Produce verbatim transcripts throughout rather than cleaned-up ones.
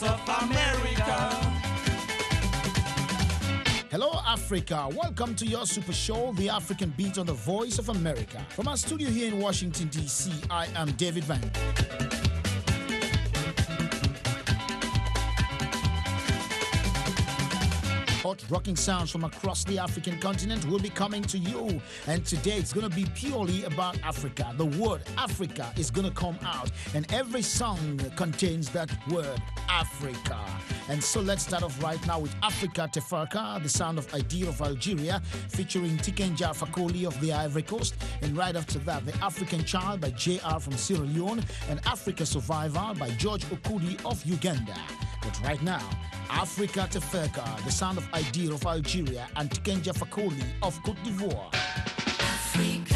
voice of America. Hello, Africa. Welcome to your super show, The African Beat on the Voice of America. From our studio here in Washington, D C, I am David Van. Hot rocking sounds from across the African continent will be coming to you. And today it's going to be purely about Africa. The word Africa is going to come out. And every song contains that word, Africa. And so let's start off right now with Africa Tefarka, the sound of Ideal of Algeria, featuring Tikenja Fakoli of the Ivory Coast. And right after that, The African Child by J R from Sierra Leone and Africa Survivor by George Okudi of Uganda. But right now, Africa Tefarka, the sound of Ideal of Algeria and Tikenja Fakoli of Cote d'Ivoire. Africa.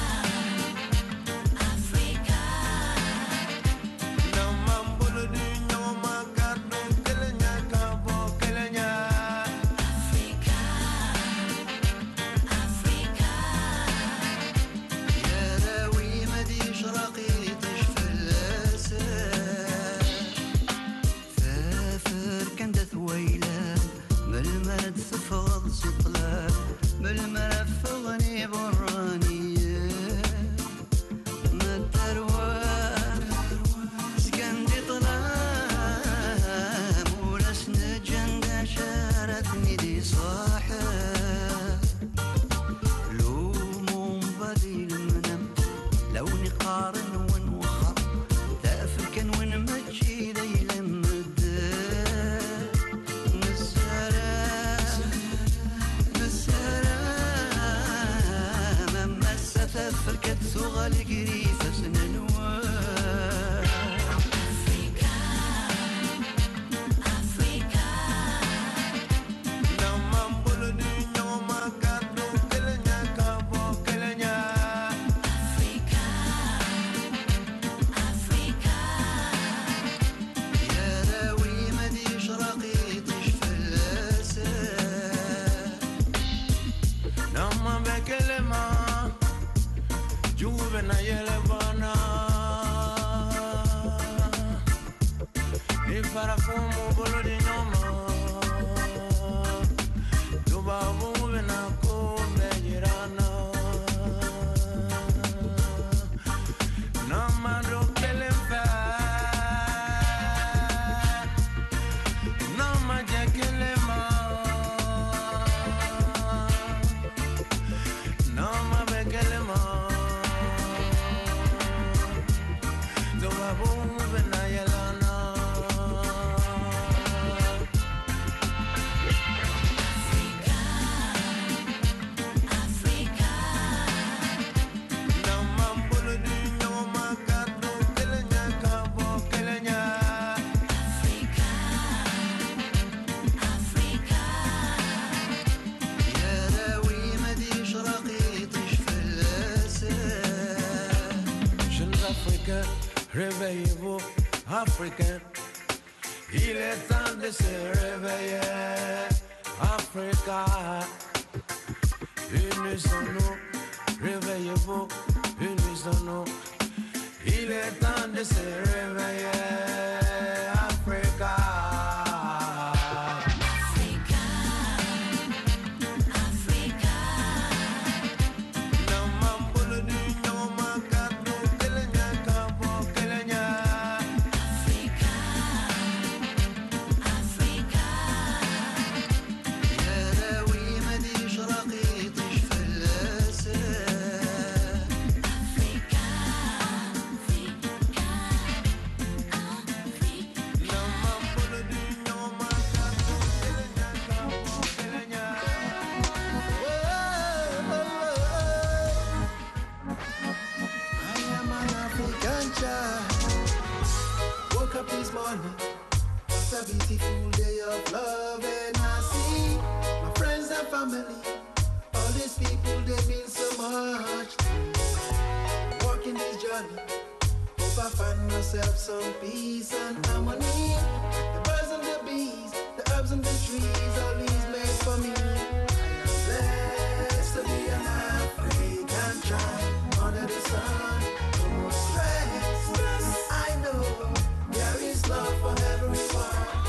Réveillez-vous, Africains, il est temps de se réveiller, Africa. Unissons-nous, réveillez-vous, unissons-nous, il est temps de se réveiller, Africa. Beautiful day of love, and I see my friends and family. All these people, they mean so much. Walking this journey, hope I find myself some peace and harmony. The birds and the bees, the herbs and the trees, all these made for me. I am blessed to be an African child under the sun. No more stress, I know there is love for everyone.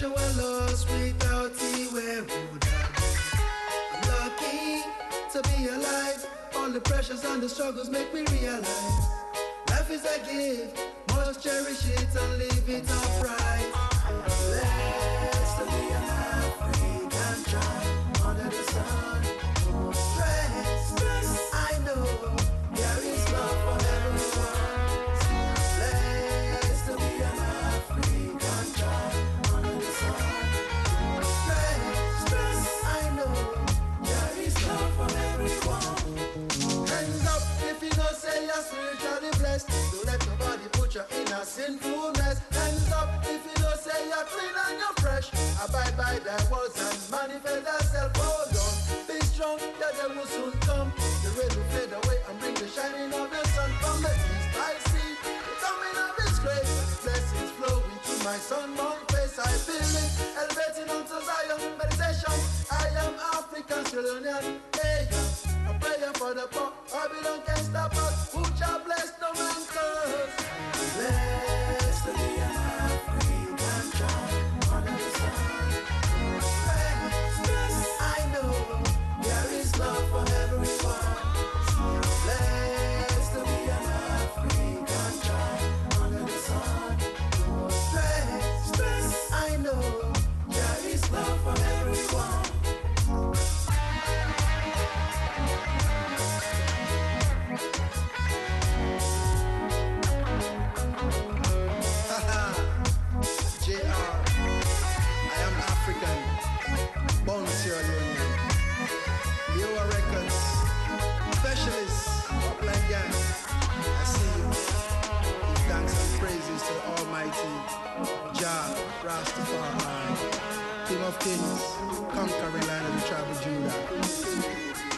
treasure were lost without thee, where would I be? I'm lucky to be alive. All the pressures and the struggles make me realize life is a gift, must cherish it and live it upright. Blessed to be an African child under the sun. No stress, stress, I know there is love for everyone. Blessed to be an African child under the sun. No stress, stress, I know there is love for everyone. Hands up if you know say you're spiritually blessed. Don't let nobody put you in a sinful mess. Hands up if you know say you're clean and you're fresh. Abide by thy words and manifest thyself. Hold on, be strong, that they will soon come. The rain will fade away and bring the shining of the sun. From the east I see the coming of his grace. Blessings flowing through my sunborn face. I feel it elevating onto Zion meditation. I am African Sierra. Hey, a prayer for the poor. Babylon can't stop us. Who shall bless no man curse? Blessed to be an African child under the sun. Blessed, I know there is love for everyone. Blessed to be an African child under the sun. Blessed, I know there is love for everyone. J R, I am African, born Sierra Leone. Leo Records, specialist, upline gang. I see you. Give thanks and praises to the Almighty Jah Rastafari, King of Kings, conquering Lion of the tribe of Judah.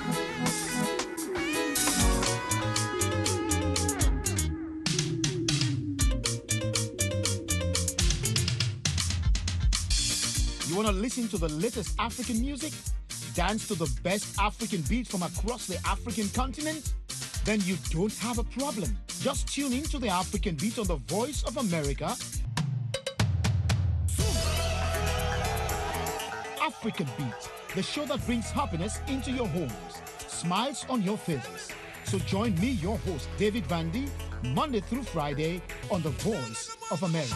You want to listen to the latest African music? Dance to the best African beats from across the African continent? Then you don't have a problem. Just tune in to the African Beat on the Voice of America. African Beat, the show that brings happiness into your homes, smiles on your faces. So join me, your host, David Vandy, Monday through Friday on the Voice of America.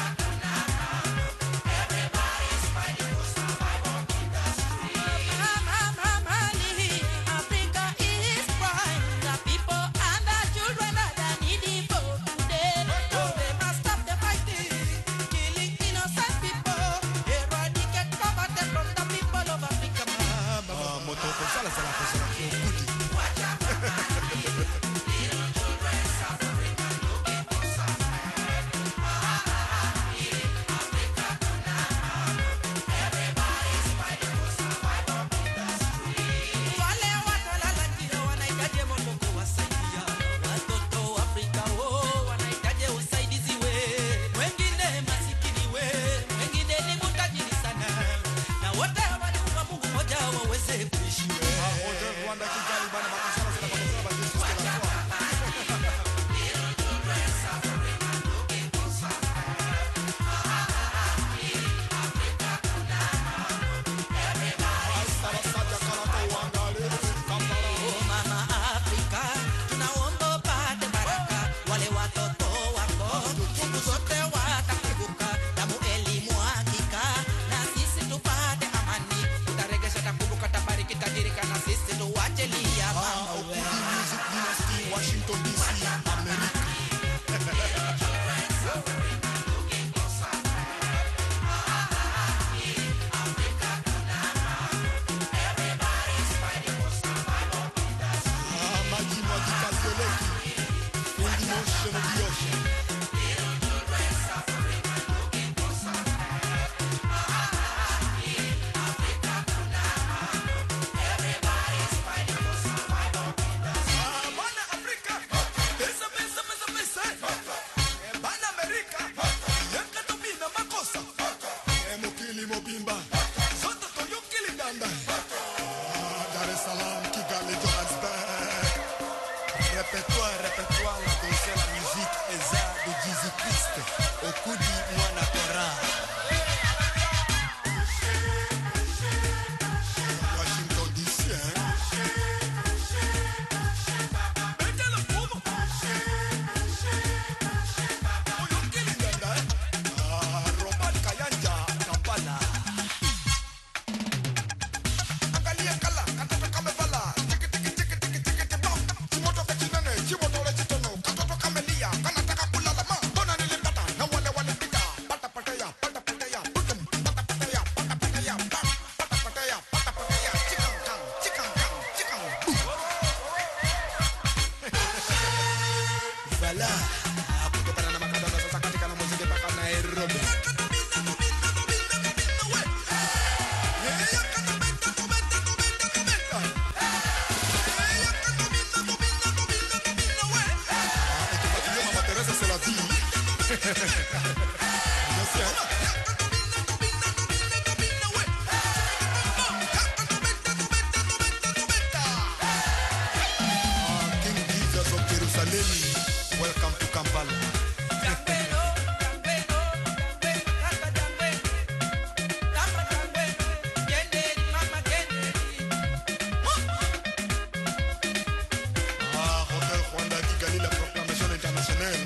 I'm Welcome to Kampala. Ah, Hotel Juan David Gali, la proclamation internationale.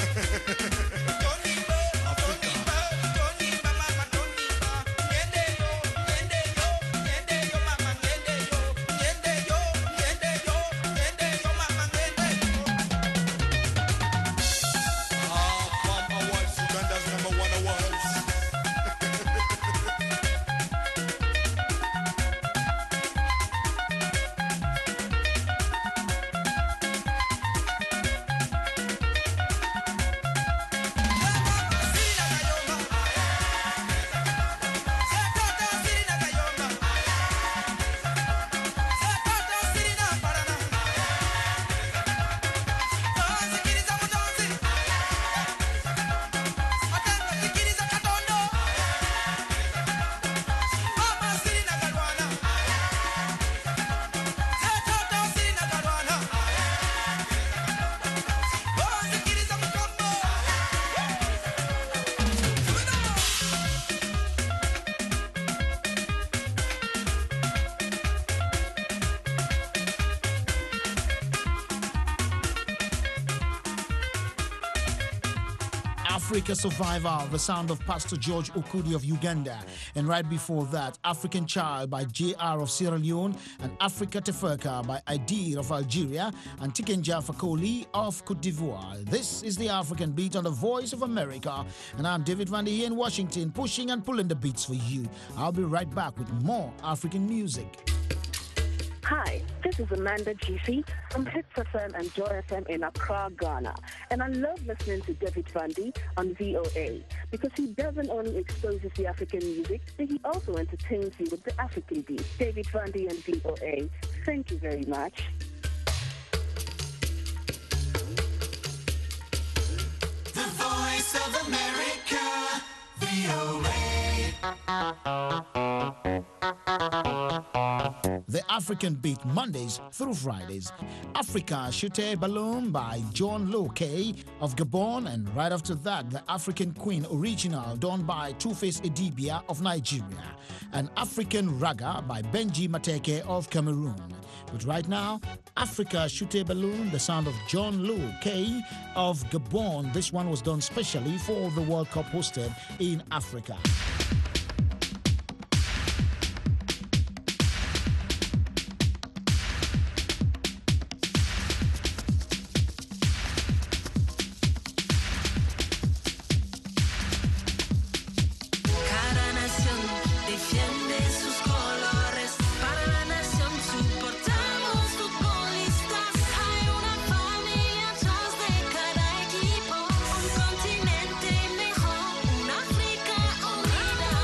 Africa Survivor, the sound of Pastor George Okudi of Uganda. And right before that, African Child by J R of Sierra Leone, and Africa Tefurka by Idir of Algeria, and Tikenja Fakoli of Cote d'Ivoire. This is the African Beat on the Voice of America, and I'm David Van here in Washington, pushing and pulling the beats for you. I'll be right back with more African music. Hi, this is Amanda G C from Hits F M and Joy F M in Accra, Ghana. And I love listening to David Vandy on V O A because he doesn't only exposes the African music, but he also entertains you with the African beat. David Vandy and V O A, thank you very much. The Voice of America, V O A. The African Beat, Mondays through Fridays. Africa Shute Balloon by John Low K of Gabon, and right after that, the African Queen Original done by Two-Face Idibia of Nigeria, and African Raga by Benji Mateke of Cameroon. But right now, Africa Shute Balloon, the sound of John Low K of Gabon. This one was done specially for the World Cup hosted in Africa. Continente mejor, una África unida.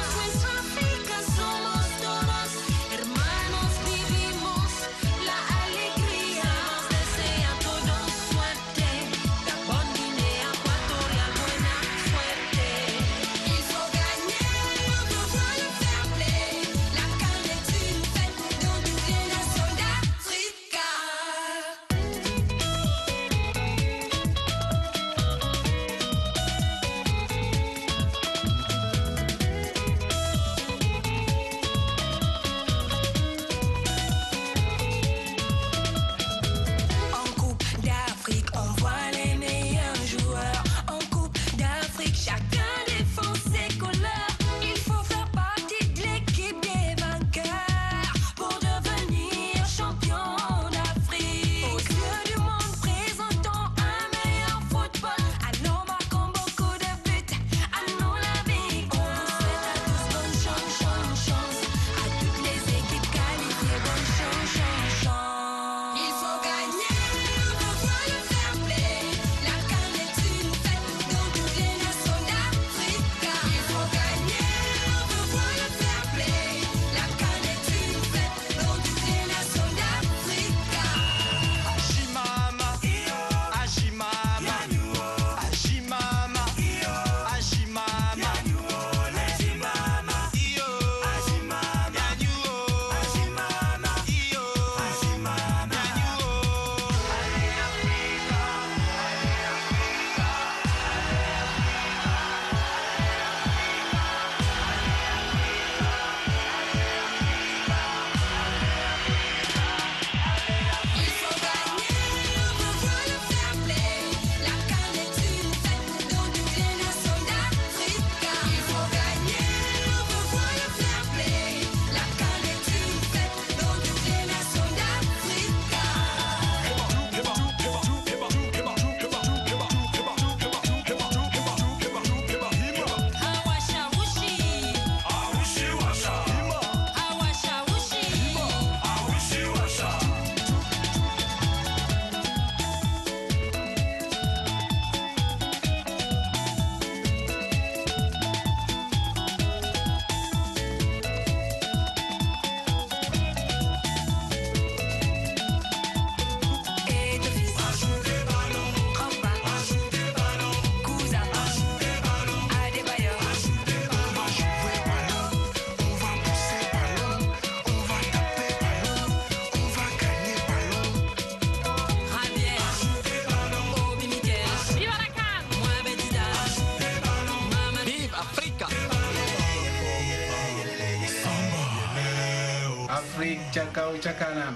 Afrique chaka uchakana.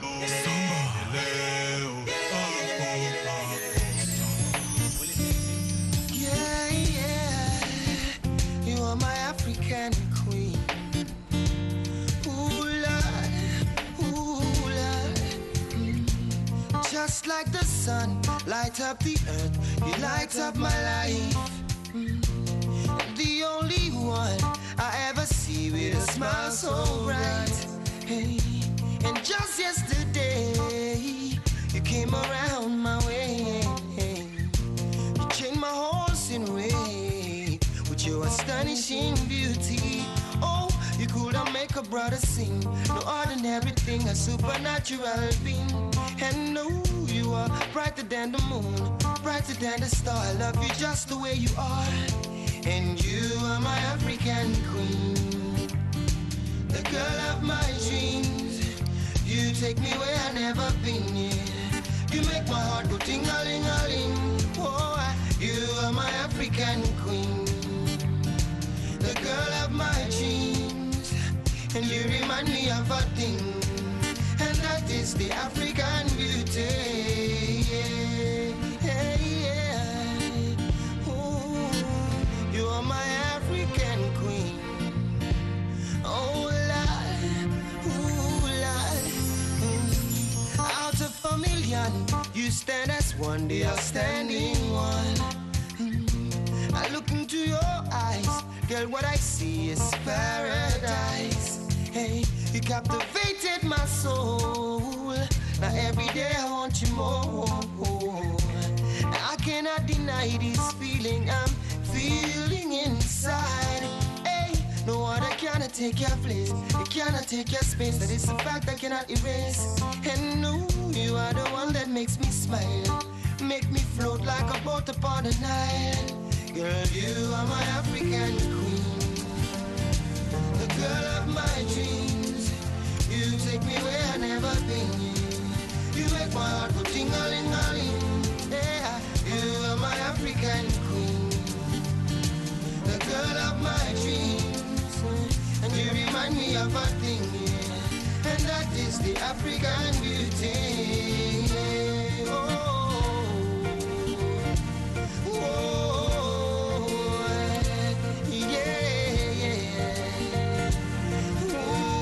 Yeah, yeah. You are my African queen. Ooh, Lord. Ooh, Lord. Mm. Just like the sun, light up the earth. You light up my life. Mm. The only one I ever see with a smile so bright. Hey. And just yesterday, you came around my way. You changed my horse in way with your astonishing beauty. Oh, you could not make a brother sing. No ordinary thing, a supernatural being. And no, you are brighter than the moon, brighter than the star. I love you just the way you are. And you are my African queen, the girl of my dreams. You take me where I've never been, yeah. You make my heart go ting-a-ling-a-ling. Oh, I, you are my African queen, the girl of my dreams. And you remind me of a thing, and that is the African beauty. Yeah, yeah. Ooh, you are my African queen. Oh, Lord, ooh, Lord. Mm. Out of a million, you stand as one, the outstanding one. Mm. I look into your eyes, girl, what I see is paradise. Hey, you captivated my soul. Now every day I want you more. I cannot deny this feeling I'm feeling inside. Hey, no other cannot take your place. It cannot take your space. That is a fact I cannot erase. And no, you are the one that makes me smile, make me float like a boat upon the Nile. Girl, you are my African queen, the girl of my dreams. You take me where I've never been. You make my heart go ting-a-ling-a-ling. Yeah, you are my African queen, the girl of my dreams. And you remind me of a thing, yeah. And that is the African beauty. Oh, oh, yeah, yeah.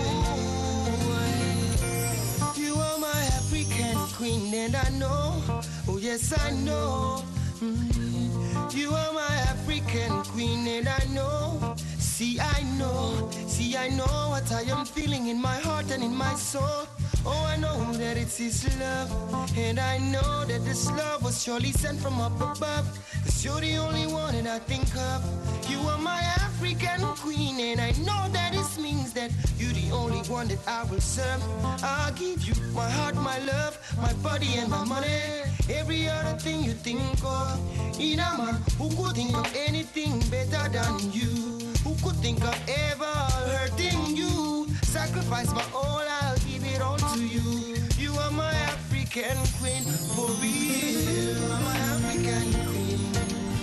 Ooh, you are my African queen, and I know, oh yes I know. Mm. You are my African queen, and I know. See, I know, see, I know what I am feeling in my heart and in my soul. Oh, I know that it's His love, and I know that this love was surely sent from up above. Cause you're the only one that I think of. You are my African queen, and I know that this means that you're the only one that I will serve. I'll give you my heart, my love, my body and my money. Every other thing you think of. In a man who could think of anything better than you, who could think of ever hurting you. Sacrifice my all, I'll give it all to you. You are my African queen, for real. You are my African queen,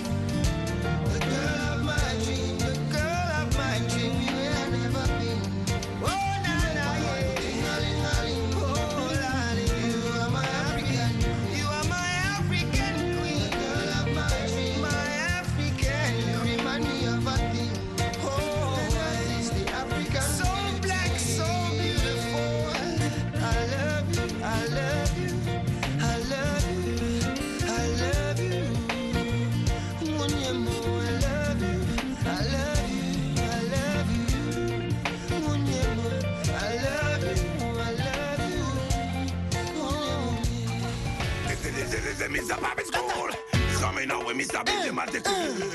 the girl of my dream, the girl of my dream. Where I've never been. Oh, na na, yeah. Ding-a-ling-a-ling. Oh, lolly. You are my African, you are my African queen, the girl of my dream, my African. You remind me of a thing. Oh, that is the African. So black, so beautiful. I love you, I love you, I love you, I love you. Munyemo, I love you, I love you, I love you. Munyemo, I love you, I love you. Oh, This is this is Mister Bobby School. Coming out with Mister Billy Maticule.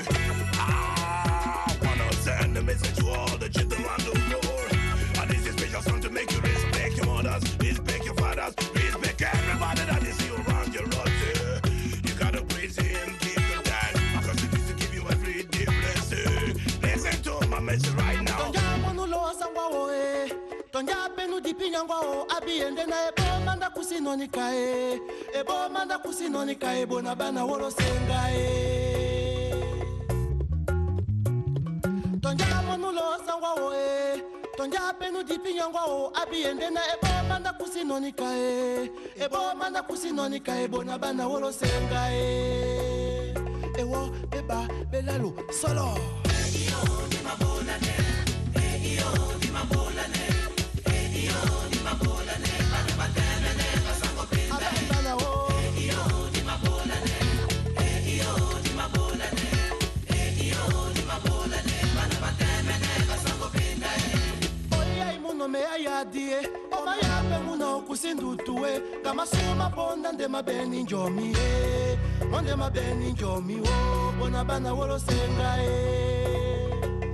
Ah, wanna send a message to all the children around the world. And this is special song to make you respect your mothers, respect your fathers, respect everybody that is you around your road. You gotta praise Him, keep the time, because it is to give you every day blessing. Listen to my message right now. Tonja monulo sangwa oe, tonja penu dipi nyangwa o, abi ende na ebo manda kusinonika e, ebo manda kusinonika e, bona bana wolo senga e. Tonja monulo sangwa oe, Sonja penu dipi nyangwa o abiende na ebo manda kusinonika e ebo manda kusinonika e bona bana wolo senga e ewo beba belalo solo iyo di mabola ne iyo di mabola ne iyo di mabola ne bana batene ne basango pinda bana o iyo di mabola ne iyo di mabola ne iyo di mabola ne bana batene ne basango pinda muno me ayadie o mayape muno kusindutue kama suma ponda nde mabeni njomi e monde mabeni njomi o bona bana wolo senga e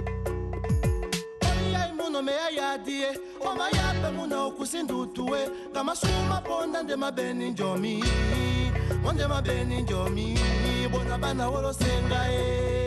oyai muno me ayadie o mayape muno kusindutue kama suma ponda nde mabeni njomi monde mabeni njomi bona bana wolo senga e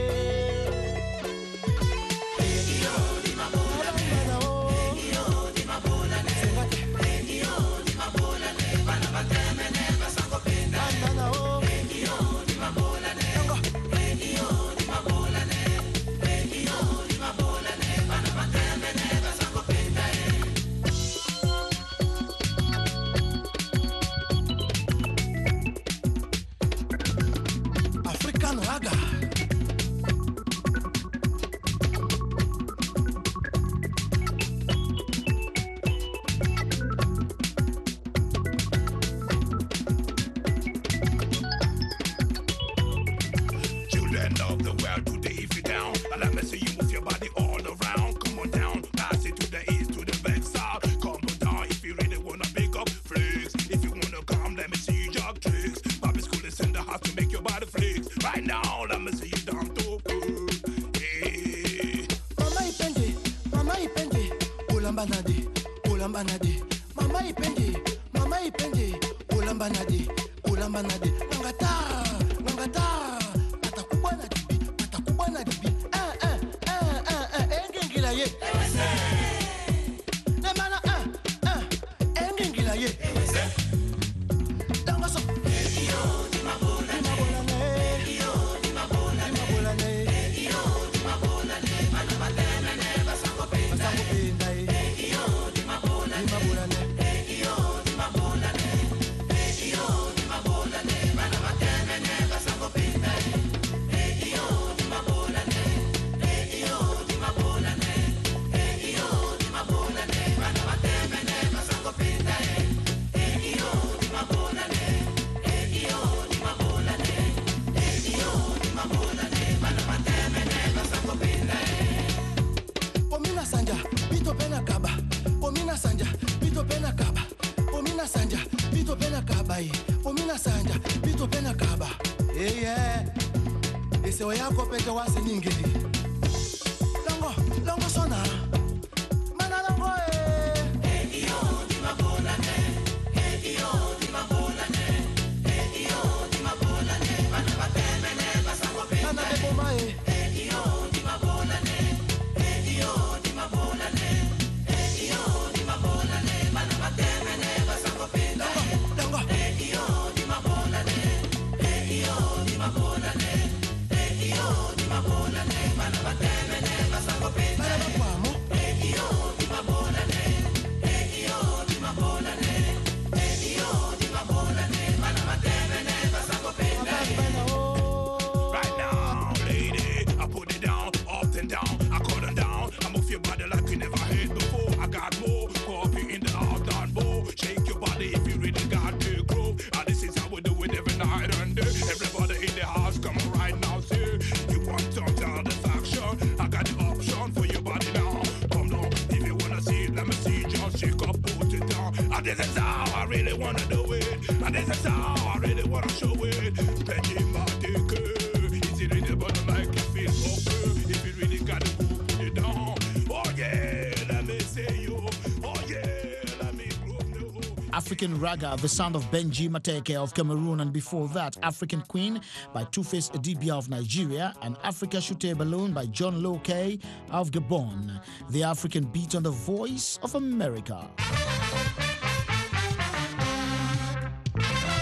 African Raga, the sound of Benji Mateke of Cameroon, and before that, African Queen by Two-Face Adibia of Nigeria, and Africa Shute Balloon by John Loke of Gabon. The African beat on the voice of America.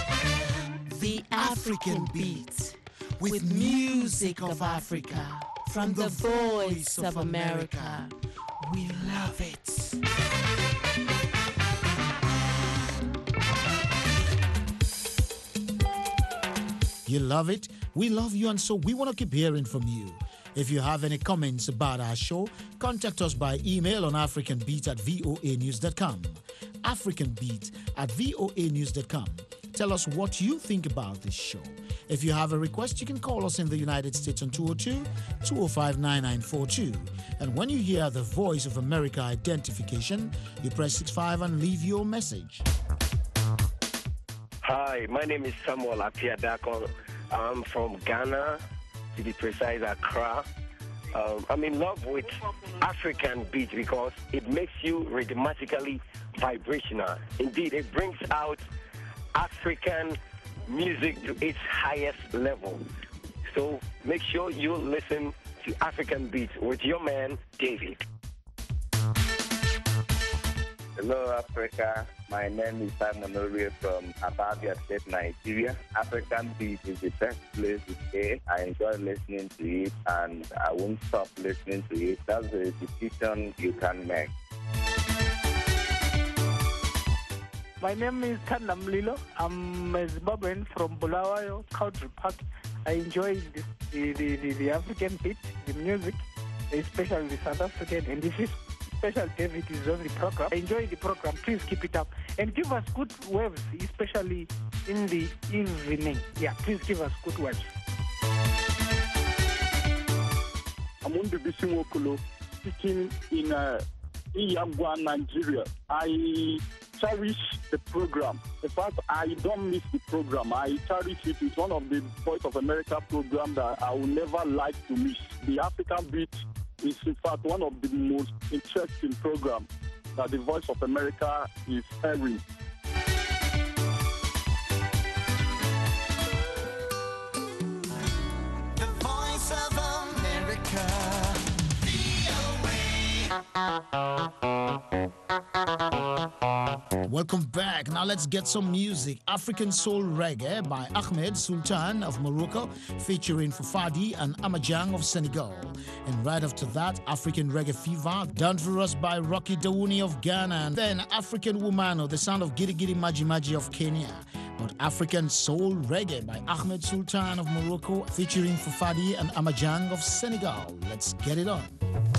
The African beat with music of Africa from the voice of America. We love it. You love it? We love you, and so we want to keep hearing from you. If you have any comments about our show, contact us by email on africanbeat at voa news dot com. africanbeat at voa news dot com. Tell us what you think about this show. If you have a request, you can call us in the United States on two oh two, two oh five, nine nine four two. And when you hear the Voice of America identification, you press six five and leave your message. Hi, my name is Samuel Apiadako. I'm from Ghana, to be precise, Accra. Um, I'm in love with African beat because it makes you rhythmically vibrational. Indeed, it brings out African music to its highest level. So make sure you listen to African beats with your man, David. Hello, Africa. My name is Simon Orie from Ababia State, Nigeria. African Beat is the best place to stay. I enjoy listening to it, and I won't stop listening to it. That's a decision you can make. My name is Tanda Mlilo. I'm a Zimbabwean from Bulawayo, Country Park. I enjoy this, the, the, the, the African beat, the music, especially the South African, and this is special David is on the program. Enjoy the program. Please keep it up. And give us good waves, especially in the evening. Yeah, please give us good waves. I'm Bisi Wokolo, speaking in uh, Iyagwa, Nigeria. I cherish the program. In fact, I don't miss the program. I cherish it. It's one of the Voice of America programs that I will never like to miss. The African Beat is in fact one of the most interesting programs that the Voice of America is airing. The Voice of America. Welcome back. Now let's get some music. African Soul Reggae by Ahmed Sultan of Morocco, featuring Fufadi and Amajang of Senegal. And right after that, African Reggae Fever, done for us by Rocky Dawuni of Ghana. And then African Womano, the sound of Giri Giri Maji Maji of Kenya. But African Soul Reggae by Ahmed Sultan of Morocco, featuring Fufadi and Amajang of Senegal. Let's get it on.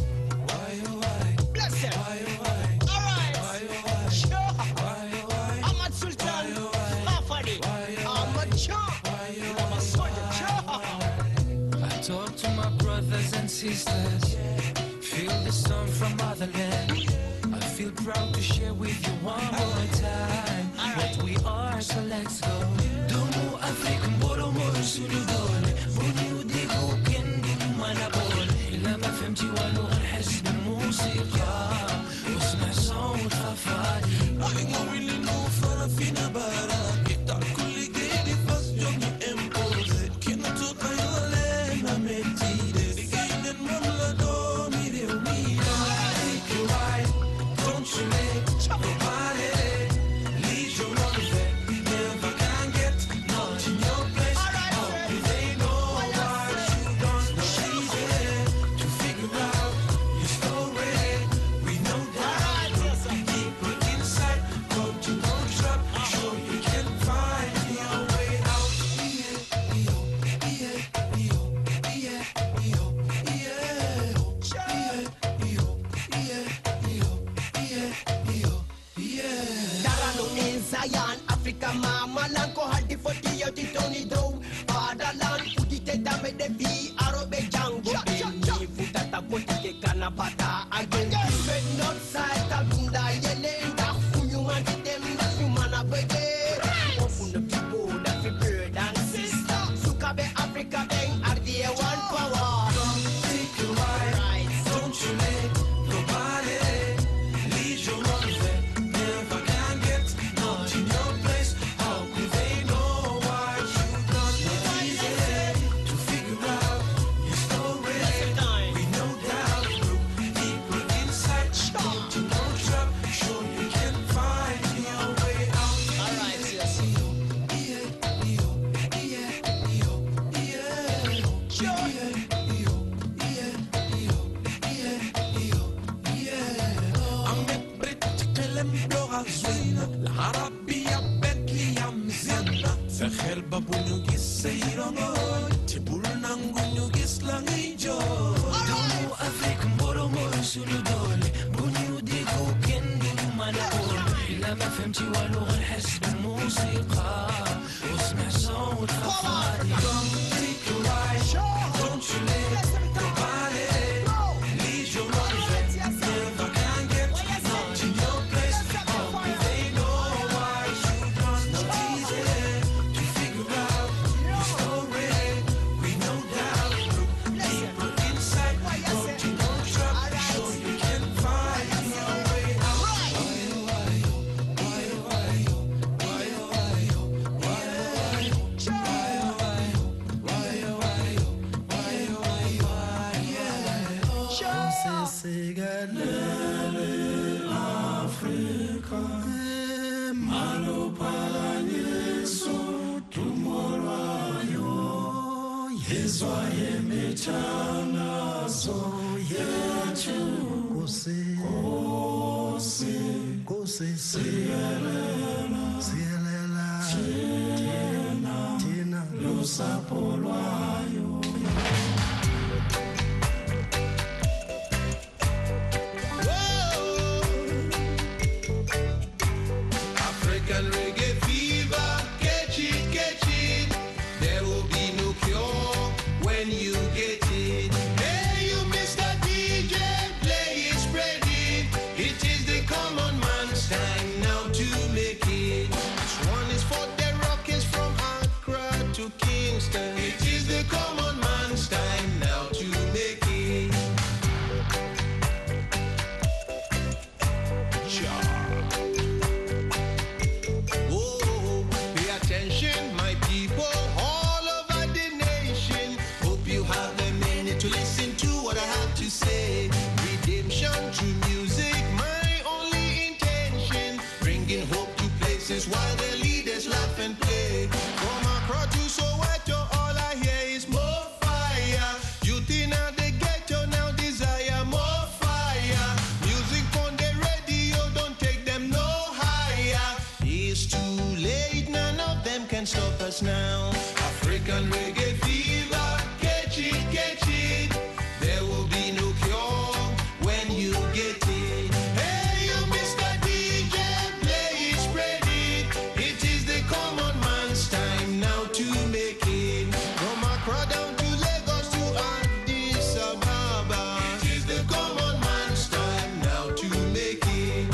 Bless it. All right. Sure. Ahmed Sultan. Fafadi. Ahmed Shah. I'm a soldier. I talk to my brothers and sisters. Feel the storm from motherland. I feel proud to share with you one more time what we are, so let's go. Domo African Boro Moro Sunudol. Boni Udego Kendi Manabol. Ilama Femti Walo Hasbi Musiqa. Usma Sound Fafadi. I don't really know Farafina Bara. Kita Kuli Gedi Fast Johnny Impose. Kina Toka Yolena Metide. Again and Mamla Domi de Umida. Take you right. Don't you let nobody lead your life. Never can get not in your place. How do they know what you done? Not easy to figure out your story. We know that deeper inside, go to no trap. Sure you can find your way out. Darano in Zion, Africa, Mama, Lanko, Hardy for the Yoti Tony Do, Fatherland, Udite Dame de V, Arobe Jango, Futata Potike Kanapata, again, Red North Side, Tabunda, Yelenda, Fuman, them, that's Humana Bede, Often the people, that's the bird and sister, Sukabe, Africa, Bang, Ardia, one power. Take your right, don't you let nobody lead your life. Never can get not in your place. How could they know what you done? Not easy to figure out your story. We know that deeper اللغة زوينة العربية بنت لي يا مزيانة فخر بابونو جسيرانو تبولنا نغنو جسلاني جو دونو أفريك مبورو مورو سولو دولي بونيو ديكو كندو مانقول إلا ما فهمتي والو غير حس بالموسيقى واسمع صوت خفاري Don't take a ride, don't you let it go by it Leave your life and never can get not to your place Hope they know why you don't not easy to figure out your story with no doubt Deeper inside, don't you know trap Sure you can find your way out Sigalele Africa Malopalanyeso tumolwayo Yezwa yemechanazo yetu Kose Kose Kose Sigalela Sigalela Tina Tina Lusapolwayo African reggae fever, catch it, catch it. There will be no cure when you get it. Hey, you Mister D J, play it, spread it. It is the common man's time now to make it. This one is for the rockets from Accra to Kingston. It is the common man's time now to make it. Oh, pay attention, my people, all over the nation. Hope you have a minute to listen to what I have to say. Redemption through music, my only intention. Bringing hope to places while the leaders laugh and play. From Accra to Soweto, all I hear is more fire. Youth in the ghetto now desire more fire. Music on the radio, don't take them no higher. It's too late, none of them can stop us now. African reggae fever, catch it, catch it. There will be no cure when you get it. Hey, you Mister D J, play it, spread it. It is the common man's time now to make it. From Accra down to Lagos to Addis Ababa. It is the common man's time now to make it.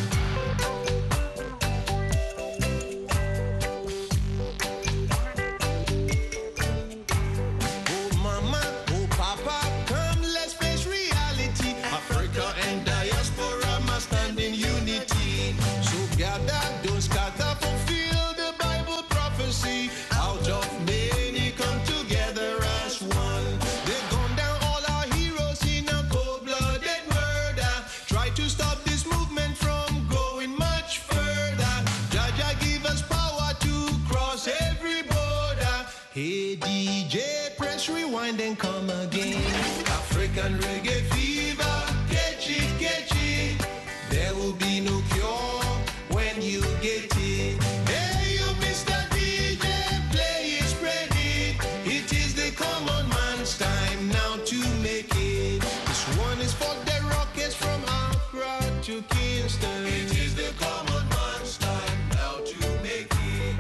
Oh mama, oh papa, come let's face reality. Africa and diaspora must stand in unity. So gather, don't scatter, fulfill the Bible prophecy. Out of many come together as one. They've gone down all our heroes in a cold-blooded murder. Try to stop this movement from going much further. Jaja give us power to cross every border. Hey D J, press rewind and come again. African reggae fever, catch it, catch it. There will be no cure when you get it. Hey, you Mister D J, play it, spread it. It is the common man's time now to make it. This one is for the rockets from Accra to Kingston. It is the common man's time now to make it.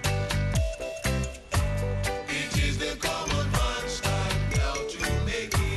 It is the common man's time now to make it.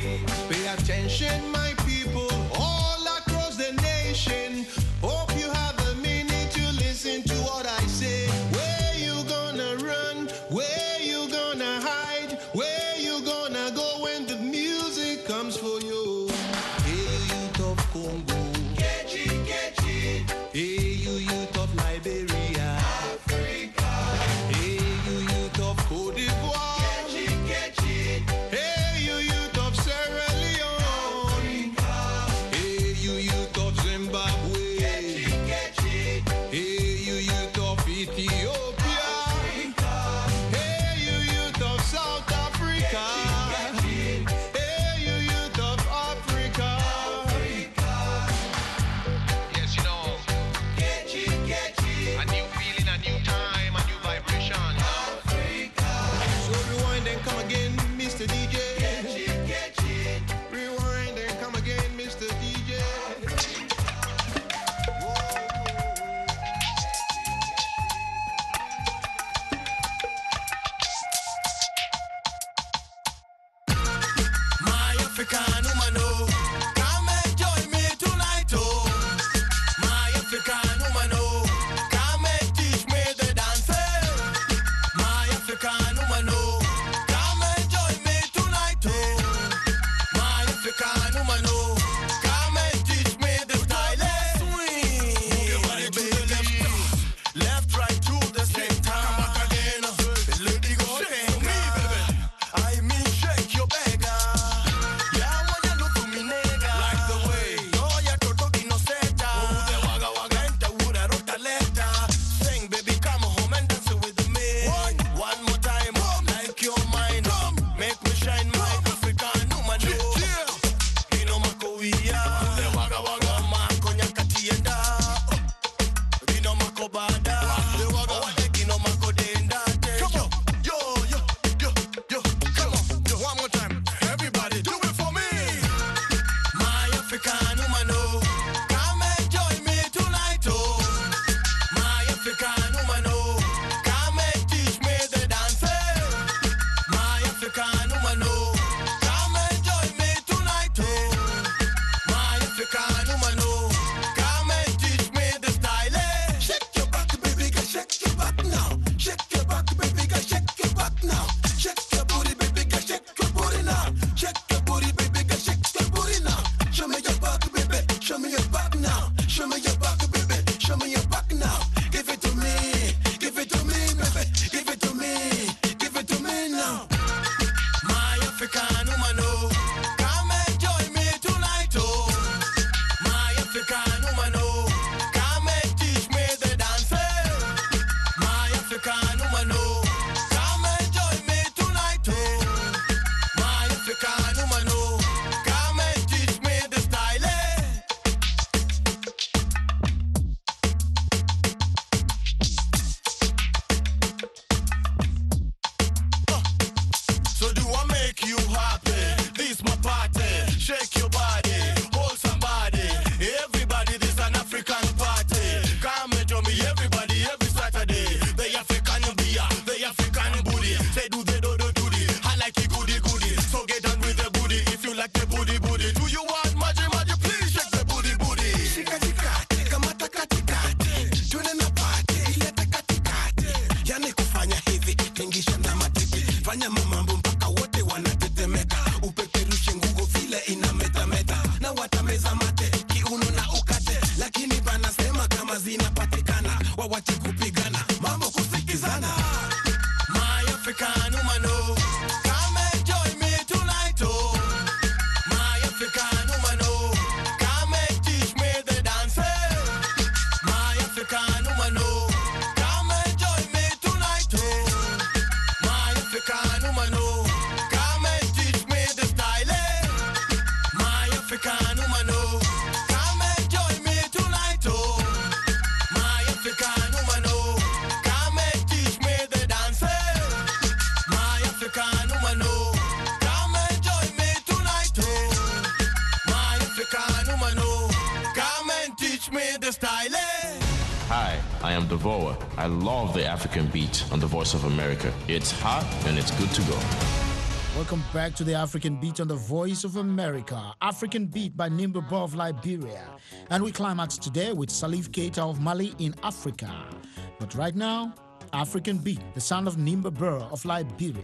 zinapatikana, wawache kupigana, mambo kusikizana. My African woman, oh, come and join me tonight, oh. My African woman, oh, come and teach me the dance. My African woman, oh, come and join me tonight, oh. My African woman, oh, come and teach me the style. My African woman, oh, come and join me tonight, oh. My African woman, oh, come and teach me the dance. My African woman, oh, come and join me tonight, oh. My African woman, oh, come and teach me the style. Hi, I am Devoa. I love the African beat on the Voice of America. It's hot and it's good to go. Welcome back to the African Beat on the Voice of America. African Beat by Nimba Bur of Liberia. And we climax today with Salif Keita of Mali in Africa. But right now, African Beat, the sound of Nimba Bur of Liberia.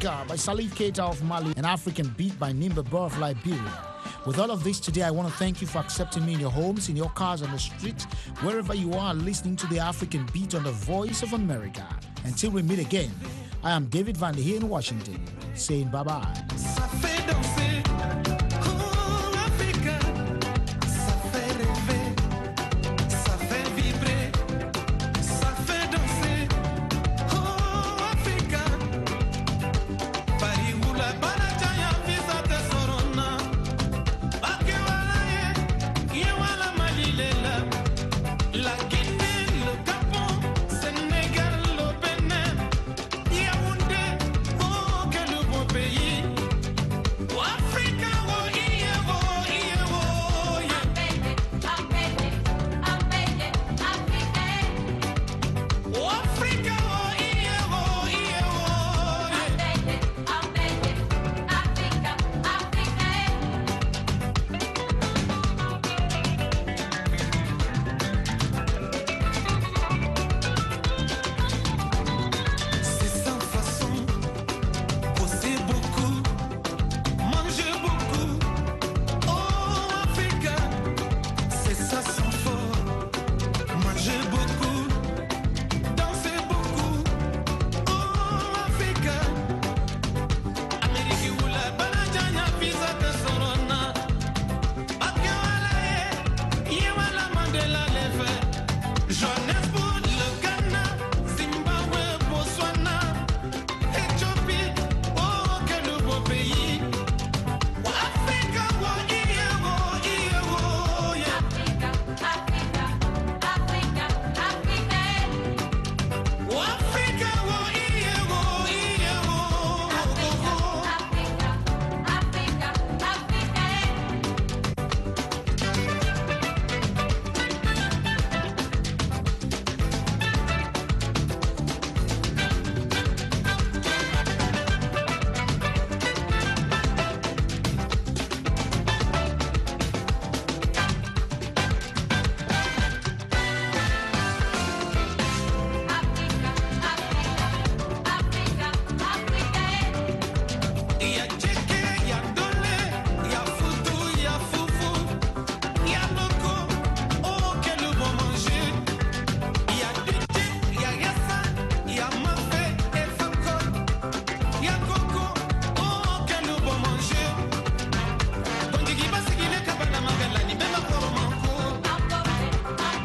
Africa by Salif Keita of Mali, an African beat by Nimba Ba of Liberia. With all of this today, I want to thank you for accepting me in your homes, in your cars, on the streets, wherever you are listening to the African beat on the Voice of America. Until we meet again, I am David Van here in Washington, saying bye-bye.